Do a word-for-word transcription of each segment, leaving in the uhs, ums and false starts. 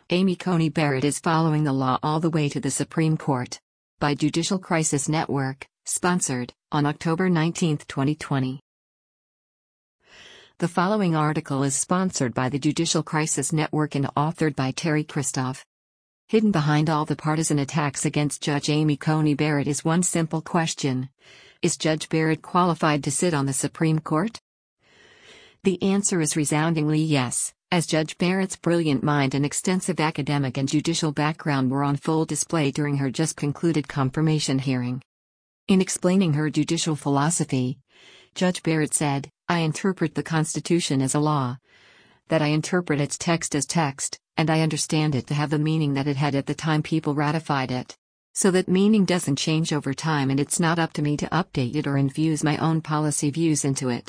Amy Coney Barrett is following the law all the way to the Supreme Court. By Judicial Crisis Network, sponsored, on October nineteenth, twenty twenty. The following article is sponsored by the Judicial Crisis Network and authored by Terry Christoph. Hidden behind all the partisan attacks against Judge Amy Coney Barrett is one simple question. Is Judge Barrett qualified to sit on the Supreme Court? The answer is resoundingly yes, as Judge Barrett's brilliant mind and extensive academic and judicial background were on full display during her just concluded confirmation hearing. In explaining her judicial philosophy, Judge Barrett said, "I interpret the Constitution as a law. That I interpret its text as text, and I understand it to have the meaning that it had at the time people ratified it. So that meaning doesn't change over time, and it's not up to me to update it or infuse my own policy views into it."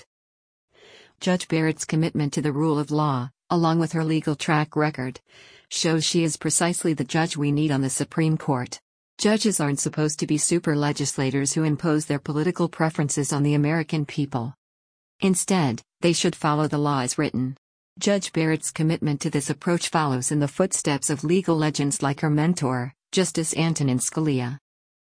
Judge Barrett's commitment to the rule of law, along with her legal track record, shows she is precisely the judge we need on the Supreme Court. Judges aren't supposed to be super legislators who impose their political preferences on the American people. Instead, they should follow the law as written. Judge Barrett's commitment to this approach follows in the footsteps of legal legends like her mentor, Justice Antonin Scalia.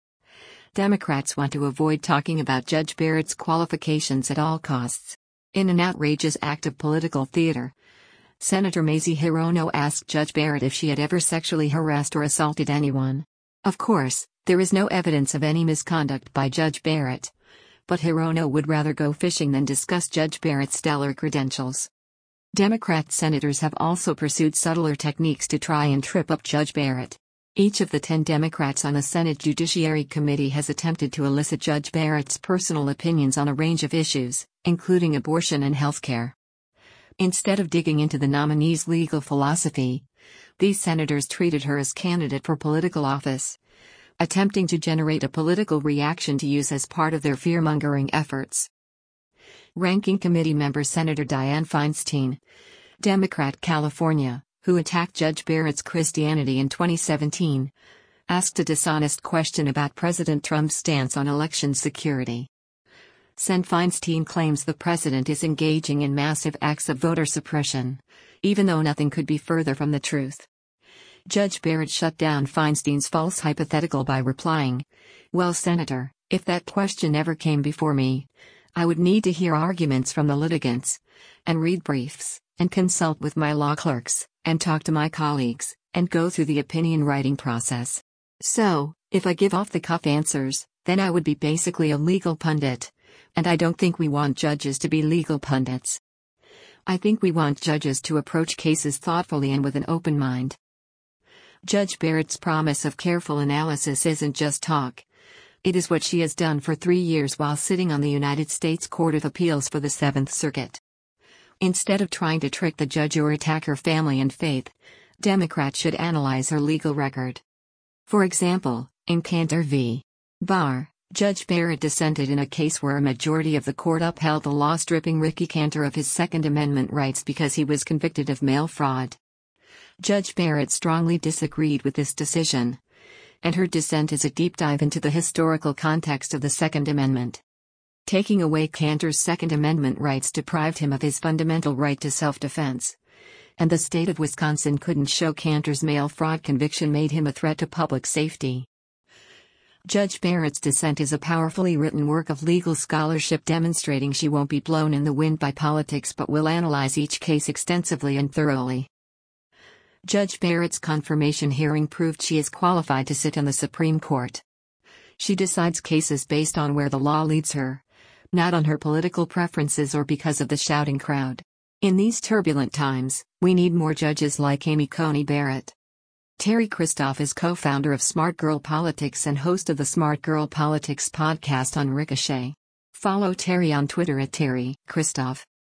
Democrats want to avoid talking about Judge Barrett's qualifications at all costs. In an outrageous act of political theater, Senator Mazie Hirono asked Judge Barrett if she had ever sexually harassed or assaulted anyone. Of course, there is no evidence of any misconduct by Judge Barrett, but Hirono would rather go fishing than discuss Judge Barrett's stellar credentials. Democrat senators have also pursued subtler techniques to try and trip up Judge Barrett. Each of the ten Democrats on the Senate Judiciary Committee has attempted to elicit Judge Barrett's personal opinions on a range of issues, including abortion and healthcare. Instead of digging into the nominee's legal philosophy, these senators treated her as candidate for political office, attempting to generate a political reaction to use as part of their fear-mongering efforts. Ranking Committee member Senator Dianne Feinstein, Democrat California, who attacked Judge Barrett's Christianity in twenty seventeen, asked a dishonest question about President Trump's stance on election security. Sen Feinstein claims the president is engaging in massive acts of voter suppression, even though nothing could be further from the truth. Judge Barrett shut down Feinstein's false hypothetical by replying, "Well, Senator, if that question ever came before me, I would need to hear arguments from the litigants, and read briefs, and consult with my law clerks, and talk to my colleagues, and go through the opinion writing process. So, if I give off-the-cuff answers, then I would be basically a legal pundit. And I don't think we want judges to be legal pundits. I think we want judges to approach cases thoughtfully and with an open mind." Judge Barrett's promise of careful analysis isn't just talk. It is what she has done for three years while sitting on the United States Court of Appeals for the Seventh Circuit. Instead of trying to trick the judge or attack her family and faith, Democrats should analyze her legal record. For example, in Cantor v. Barr, Judge Barrett dissented in a case where a majority of the court upheld the law stripping Ricky Cantor of his Second Amendment rights because he was convicted of mail fraud. Judge Barrett strongly disagreed with this decision, and her dissent is a deep dive into the historical context of the Second Amendment. Taking away Cantor's Second Amendment rights deprived him of his fundamental right to self-defense, and the state of Wisconsin couldn't show Cantor's mail fraud conviction made him a threat to public safety. Judge Barrett's dissent is a powerfully written work of legal scholarship demonstrating she won't be blown in the wind by politics but will analyze each case extensively and thoroughly. Judge Barrett's confirmation hearing proved she is qualified to sit on the Supreme Court. She decides cases based on where the law leads her, not on her political preferences or because of the shouting crowd. In these turbulent times, we need more judges like Amy Coney Barrett. Terry Christoph is co-founder of Smart Girl Politics and host of the Smart Girl Politics podcast on Ricochet. Follow Terry on Twitter at Terry Christoph.